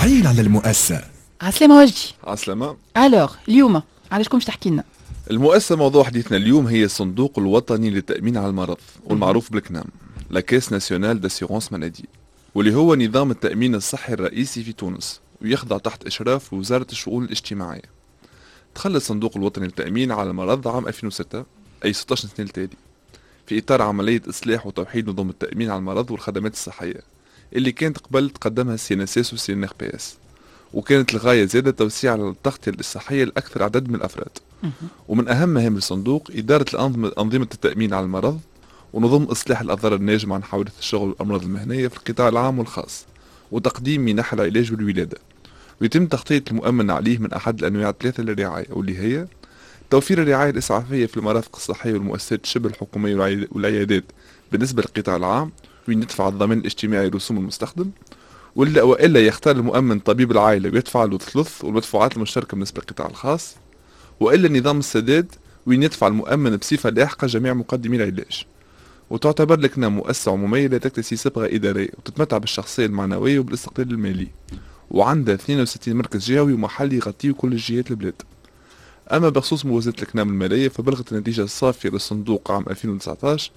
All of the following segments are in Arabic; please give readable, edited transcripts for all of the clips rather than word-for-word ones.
عين على المؤسسة. عسلامة وجدي. عسلامة. الوغ اليوم علاش كنتش تحكي لنا؟ المؤسسة موضوع حديثنا اليوم هي الصندوق الوطني للتأمين على المرض والمعروف بالكنام، لا كيس ناسيونال داسيغونس مالادي، واللي هو نظام التأمين الصحي الرئيسي في تونس ويخضع تحت إشراف وزارة الشؤون الاجتماعية. دخل الصندوق الوطني للتأمين على المرض عام 2006، أي 16 سنة التالي، في إطار عملية إصلاح وتوحيد نظام التأمين على المرض والخدمات الصحية اللي كانت قبل تقدمها CNSS و CNRPS، وكانت الغاية زيادة توسيع التغطية الصحية لأكثر عدد من الأفراد. ومن أهم مهام الصندوق إدارة أنظمة التأمين على المرض ونظم إصلاح الأضرار الناجمة عن حوادث الشغل والأمراض المهنية في القطاع العام والخاص، وتقديم منح العلاج والولادة. ويتم تغطية المؤمن عليه من أحد الأنواع الثلاثة للرعاية، واللي هي توفير الرعاية الإسعافية في المرافق الصحية والمؤسسات شبه الحكومية والعيادات بالنسبة للقطاع العام، وين يدفع الضمان الاجتماعي رسوم المستخدم، وإلا يختار المؤمن طبيب العائلة ويدفع له ثلث والمدفوعات المشتركة بالنسبة للقطاع الخاص، وإلا نظام السداد وين يدفع المؤمن بصفة لاحقة جميع مقدمي العلاج. وتعتبر لكنا مؤسسة عمومية لا تكتسي صبغة إدارية، وتتمتع بالشخصية المعنوية وبالاستقلال المالي، وعندها 62 مركز جهوي ومحلي يغطيه كل الجهات البلاد. أما بخصوص موازنة الكنام المالية فبلغت النتيجة الصافية للصندوق عام 2019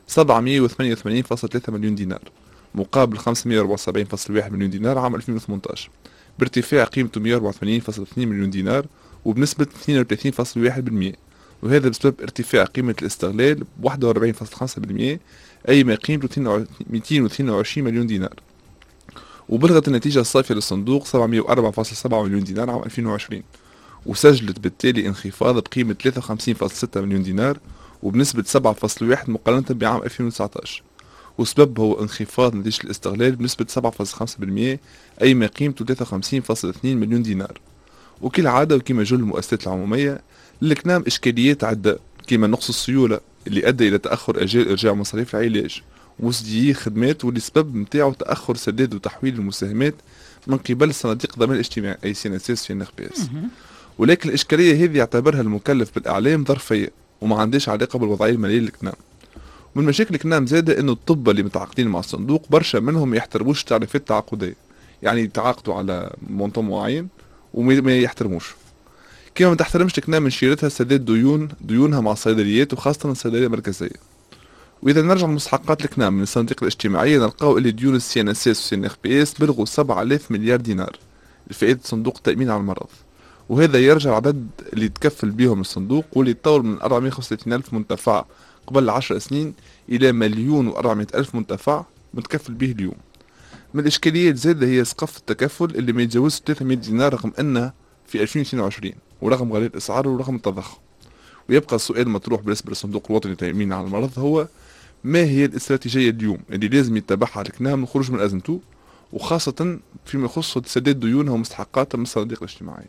788.3 مليون دينار مقابل 574.1 مليون دينار عام 2018، بارتفاع قيمته 184.2 مليون دينار وبنسبة 32.1%، وهذا بسبب ارتفاع قيمة الاستغلال ب 41.5%، أي ما قيمته 222 مليون دينار. وبلغت النتيجة الصافية للصندوق 704.7 مليون دينار عام 2020، وسجلت بالتالي انخفاض بقيمة 53.6 مليون دينار وبنسبة 7.1 مقارنة بعام 2019، وسبب هو انخفاض نتيجة الاستغلال بنسبة 7.5%، أي ما قيمته 53.2 مليون دينار. وكل عادة وكما جل المؤسسات العمومية للكنام إشكاليات عدة، كما نقص السيولة اللي أدى إلى تأخر أجال إرجاع مصاريف العلاج، ومسديي خدمات واللي سبب متاعه تأخر سداد وتحويل المساهمات من قبل صناديق الضمان الاجتماعي أي CNSS CNRPS. ولكن الإشكالية هذه يعتبرها المكلف بالإعلام ظرفية وما عندهاش علاقة بالوضعية المالية للكنام. من مشاكل الكنام زادة إنه الطب اللي متعاقدين مع الصندوق برشا منهم ما يحترموش التعريفات التعاقدية، يعني يتعاقدوا على مونطون معين وما يحترموش، كما ما تحترمش الكنام من شيرتها سداد ديونها مع الصيدليات وخاصة الصيدلية المركزية. وإذا نرجع لمستحقات الكنام من الصناديق الاجتماعية نلقاو اللي ديون CNSS و CNRPS بلغوا 7000 مليار دينار لفائدة صندوق التأمين على المرض، وهذا يرجع العدد اللي تكفل بهم الصندوق واللي يتطور من 435 ألف منتفع قبل 10 سنين إلى 1,400,000 منتفع متكفل به اليوم. من الإشكاليات زادة هي سقف التكفل اللي ما يتجاوزش 300 دينار رغم أنه في 2022 ورغم غلاء الأسعار ورغم التضخم. ويبقى السؤال مطروح بالنسبة للصندوق الوطني للتأمين على المرض هو ما هي الاستراتيجية اليوم اللي لازم يتبعها الكنام للخروج من أزمته، وخاصة فيما يخص سداد ديونها ومستحقاتها من الصناديق الاجتماعية.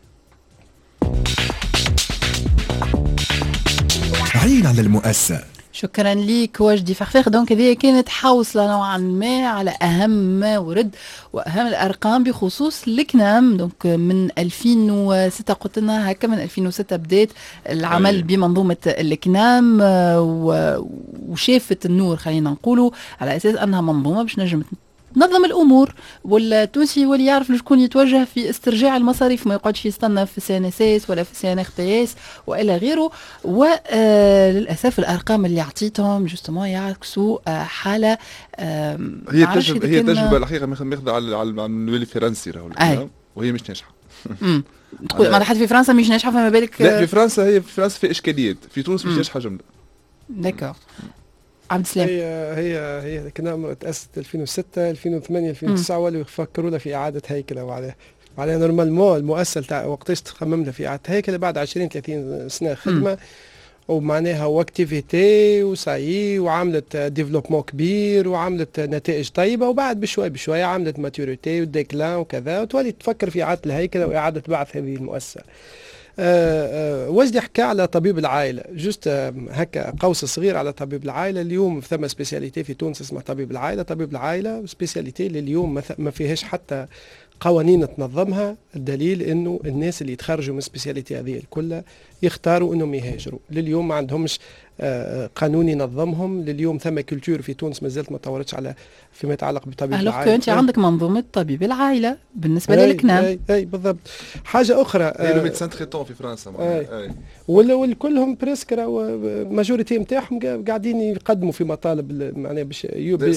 عين على المؤسسة. شكرا ليك وجدي فخفاخ. دونك هذه كانت حوصلة نوعا ما على أهم ما ورد وأهم الأرقام بخصوص الكنام. دونك من 2006 قلت لنا هكا، من 2006 بدأت العمل بمنظومة الكنام وشافت النور، خلينا نقولوا، على أساس أنها منظومة باش نجم تنظم الامور، والتونسي يولي يعرف لشكون يتوجه في استرجاع المصاريف، ما يقعدش يستنى في CNSS ولا في CNRPS والى غيره. وللاسف الارقام اللي عطيتهم جوستومون يعكسوا حاله هي تجربه الحقيقه ماخذه على النويل الفرنسي راهو، وهي مش ناجحه. تقول ما حد في فرنسا مش ناجحه، فما بالك لا في فرنسا، هي في فرنسا في اشكاليات، في تونس مش ناجحه جمله. داكور. عبد السلام. هي كنا تأسست 2006 2008 2009 ولو يفكروا لها في إعادة هيكلة، وعلى نورمالمون المؤسسة تاع وقتاش تخمم لها في إعادة هيكلة بعد 20-30 سنة خدمة، ومعناها واكتيفيتي وساي، وعملت ديفلوبمون كبير وعملت نتائج طيبة، وبعد بشوية عملت ماتوريتي وديكلان وكذا، وتولي تفكر في إعادة الهيكلة وإعادة بعث هذه المؤسسة. وجدي حكى على طبيب العائلة، جست هكا قوس صغير على طبيب العائلة. اليوم ثم سبيسياليتي في تونس اسمها طبيب العائلة. طبيب العائلة سبيسياليتي اللي اليوم ما فيهاش حتى قوانين تنظمها. الدليل انه الناس اللي يتخرجوا من السبيسياليتي هذه الكل يختاروا انهم يهاجروا. لليوم ما عندهمش قانون ينظمهم. لليوم ثم كولتور في تونس ما زالت ما طورتش على فيما يتعلق بطبيب العائله. انت عندك منظومه طبيب العائله بالنسبه للكنام. اي بالضبط. حاجه اخرى لو ميدسان تريتون في فرنسا والكلهم بريسك ماجوريتي نتاعهم قاعدين يقدموا في مطالب معناها باش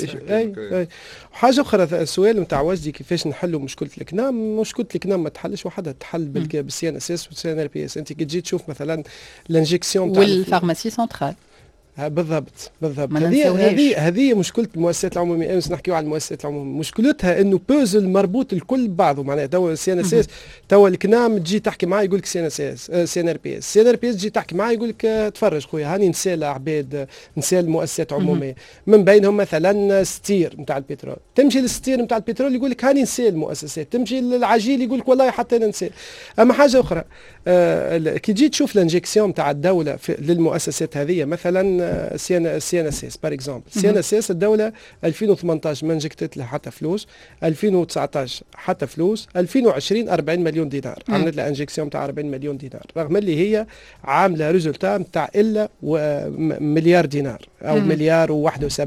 حاجه اخرى. السؤال نتاع وجدي كيفاش نحلوا مشكله الكنام. مشكله الكنام ما تحلش وحدها، تحل بالسي ان اس اس والسي ان ار بي اس. انت كي تجي تشوف مثلا الانجيكسيون تاع والفارماسي سنترال بالضبط. هذه مشكله المؤسسات العموميه. امس نحكيو على المؤسسات العموميه، مشكلتها انه بوزل مربوط الكل ببعضه. معناها توا السي ان اس اس، توا الكنام تجي تحكي معاه يقول لك سي ان اس اس، سي ان ار بي اس، سي ان ار بي اس تجي تحكي معاه يقول لك تفرج خويا هاني نسى العباد، نسى المؤسسات العموميه. من بينهم مثلا ستير نتاع البترول، تمشي للستير نتاع البترول يقول لك هاني نسى المؤسسات، تمشي للعجيل يقول لك والله حتى انا نسى. اما حاجه اخرى، كي تجي تشوف الانجكسيون تاع الدوله للمؤسسات هذه، مثلا سي ان اس اس بار اكزومبل. سي ان اس اس الدوله 2018 ما انجكتت لها حتى فلوس، 2019 حتى فلوس، 2020 40 مليون دينار عملت لها انجكسيون تاع 40 مليون دينار، رغم اللي هي عامله ريزولتا نتاع الا مليار دينار او مليار و71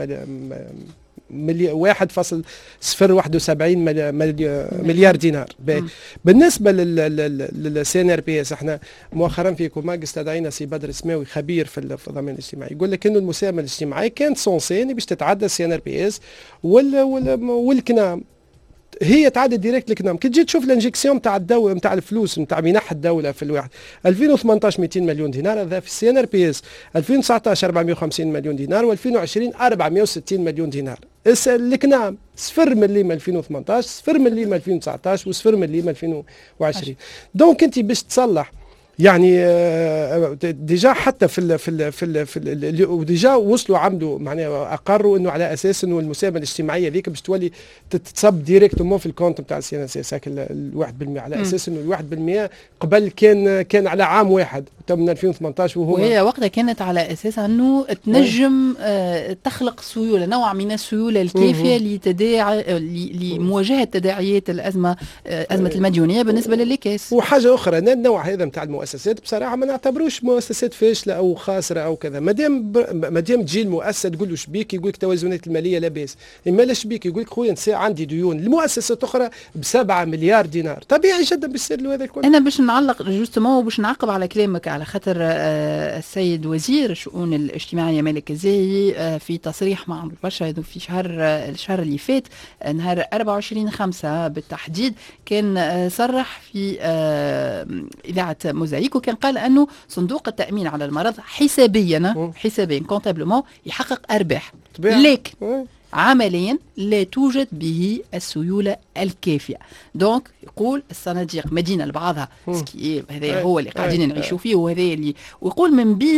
1.071 مليار دينار. بالنسبه للسي ان ار بي اس، احنا مؤخرا في كوماج استدعينا سي بدر اسماوي خبير في الضمان الاجتماعي، يقول لك انه المساهمه الاجتماعيه كانت سونسيني باش تتعدى السي ان ار بي اس والكنام، هي تعدي ديريكت الكنام. كي تجي تشوف الانجكسيون نتاع الدوله نتاع الفلوس نتاع منح الدوله في الواحد 2018 200 مليون دينار، هذا في السي ان ار بي اس 2019 450 مليون دينار، و2020 460 مليون دينار. الكنام 0 مليم 2018، 0 مليم 2019، و0 مليم 2020. دونك انت باش تصلح يعني ديجا حتى ديجا وصلوا عملوا معناها اقروا انه على اساس انه المساهمه الاجتماعيه ذيك باش تولي تتصب ديريكتومون في الكونت نتاع السي ان اس اس، هاك ال 1%، على اساس انه ال 1% قبل كان على عام واحد من 2018، وهي وقتها كانت على اساس انه تنجم تخلق سيوله، نوع من السيوله الكافيه لمواجهه تداعيات الازمه، ازمه المديونيه بالنسبه للكاس. وحاجه اخرى، النوع هذا نتاع المؤسسات بصراحه ما نعتبروش مؤسسات فاشله او خاسره او كذا، ما دام تجي المؤسسه تقول له شبيك، يقول لك التوازنات الماليه لا باس، اما لا شبيك يقول لك خويا نسى عندي ديون لمؤسسات اخرى ب7 مليار دينار، طبيعي جدا بيصير له هذا الكل. انا باش نعلق جوستومون وباش نعقب على كلامك، على خاطر السيد وزير الشؤون الاجتماعيه مالك الزاهي في تصريح مع برشا في الشهر اللي فات نهار 24/5 بالتحديد، كان صرح في اذاعه موزايك، وكان قال انه صندوق التامين على المرض حسابيا كونتابلومون يحقق ارباح، لكن عمليا لا توجد به السيولة الكافية. دونك يقول الصناديق مدينة لبعضها، هذا هو اللي قاعدين نعيشوا فيه، وهذا اللي ويقول من بين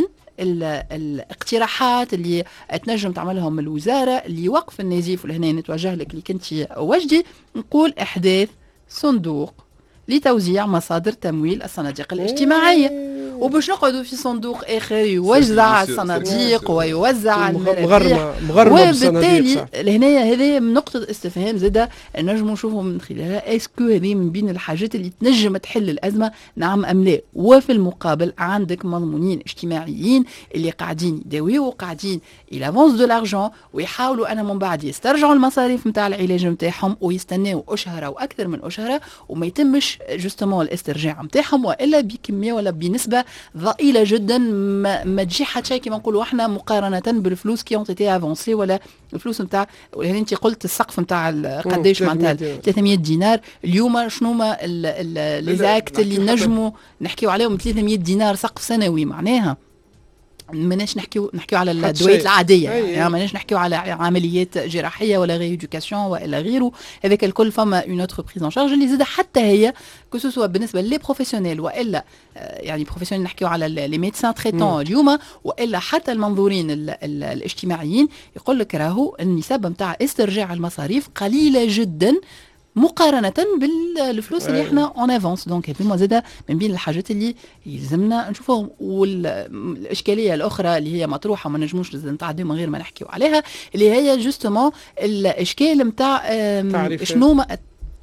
الاقتراحات اللي تنجم تعملهم الوزارة اللي يوقف النزيف، ولهنا نتوجه لك اللي كنتي وجدي، نقول إحداث صندوق لتوزيع مصادر تمويل الصناديق الاجتماعية، وباش نقعدوا في صندوق اخر يوزع الصناديق ويوزع المرابح، وبالتالي لهنا هذه نقطة استفهام زادة نجموا نشوفوا من خلالها اسكو هذه من بين الحاجات اللي تنجم تحل الأزمة، نعم أم لا. وفي المقابل عندك مضمونين اجتماعيين اللي قاعدين يداويوا وقاعدين يلافونس دو لارجون، ويحاولوا أنا من بعد يسترجعوا المصاريف نتاع العلاج نتاعهم، ويستناو أشهر وأكثر من أشهر وما يتمش جوستومون الاسترجاع نتاعهم، والا بكميه ولا بنسبه ضئيله جدا، ما تجي حتى شيء كما نقولوا احنا مقارنه بالفلوس كي اونتي افونسي، ولا الفلوس نتاع يعني انت قلت السقف نتاع قداش معناتها 300 دينار اليوم، شنو ما ليزاكت اللي نجموا نحكيو عليهم 300 دينار سقف سنوي، معناها ماناش نحكيو على الدويات العاديه، يعني ماناش نحكيو على عمليات جراحيه ولا غير ايدوكاسيون ولا غيره، هذاك الكل فما اون اوتر بريز ان شارج اللي زاد حتى هي كسوسوا بالنسبه لي بروفيسيونيل والا يعني بروفيسيونيل نحكيو على لي ميدسان تريتون اليوم، والا حتى المنظورين الاجتماعيين، يقول لك راهو النسب نتاع استرجاع المصاريف قليله جدا مقارنة بالفلوس اللي احنا اون افونس. دونك هذه زاده من بين الحاجات اللي يلزمنا نشوفهم. والاشكاليه الاخرى اللي هي مطروحه وما نجموش نتعدي من غير ما نحكيو عليها، اللي هي جوستومون الاشكال نتاع شنو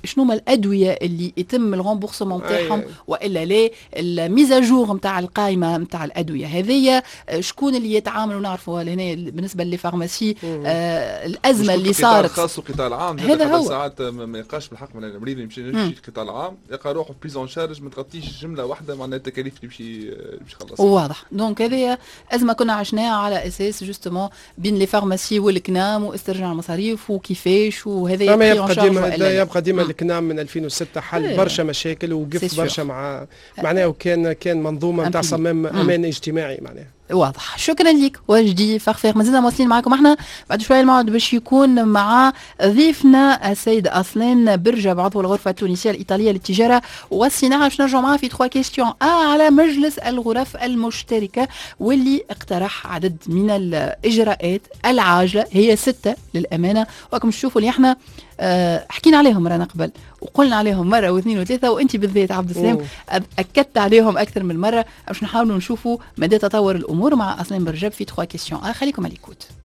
شنو هما الادويه اللي يتم الغومبورسمون نتاعهم أي. والا لا، الميزاجور نتاع القائمه نتاع الادويه هذيا، شكون اللي يتعاملوا نعرفوا هنا بالنسبه للفارماسي الازمه اللي صارت خاص القطاع العام هذا هو. ساعات ما يلقاش بالحق من المريض يمشي القطاع العام يلقى روحه بليزون شارج ما تغطيش جمله واحده معناها التكاليف اللي باش يخلصها. واضح. دونك هذه ازمه كنا عشناها على اساس جوستومون بين لي فارماسي والكنام واسترجاع المصاريف وكيفاش، وهذا اما يبقى ديما الكنام من 2006 حل برشا مشاكل وقف برشا معناه وكان منظومه نتاع صمام امان اجتماعي معناها. واضح. شكرا لك وجدي فخفاخ. مازلنا مواصلين معكم احنا بعد شويه الموعد باش يكون مع ضيفنا السيد اصلان برجب عضو الغرفه التونسيه الايطاليه للتجاره والصناعه، باش نرجعوا معاه في 3 كيستيون على مجلس الغرف المشتركه واللي اقترح عدد من الاجراءات العاجله، هي 6 للامانه، وراكم تشوفوا اللي احنا حكينا عليهم رانا قبل وقلنا عليهم مره واثنين وثلاثه، وانت بالذات عبد السلام اكدت عليهم اكثر من مره، باش نحاولوا نشوفوا مدى تطور الامور مع اصلان برجب في 3 كيستيون. خليكم على الكوت.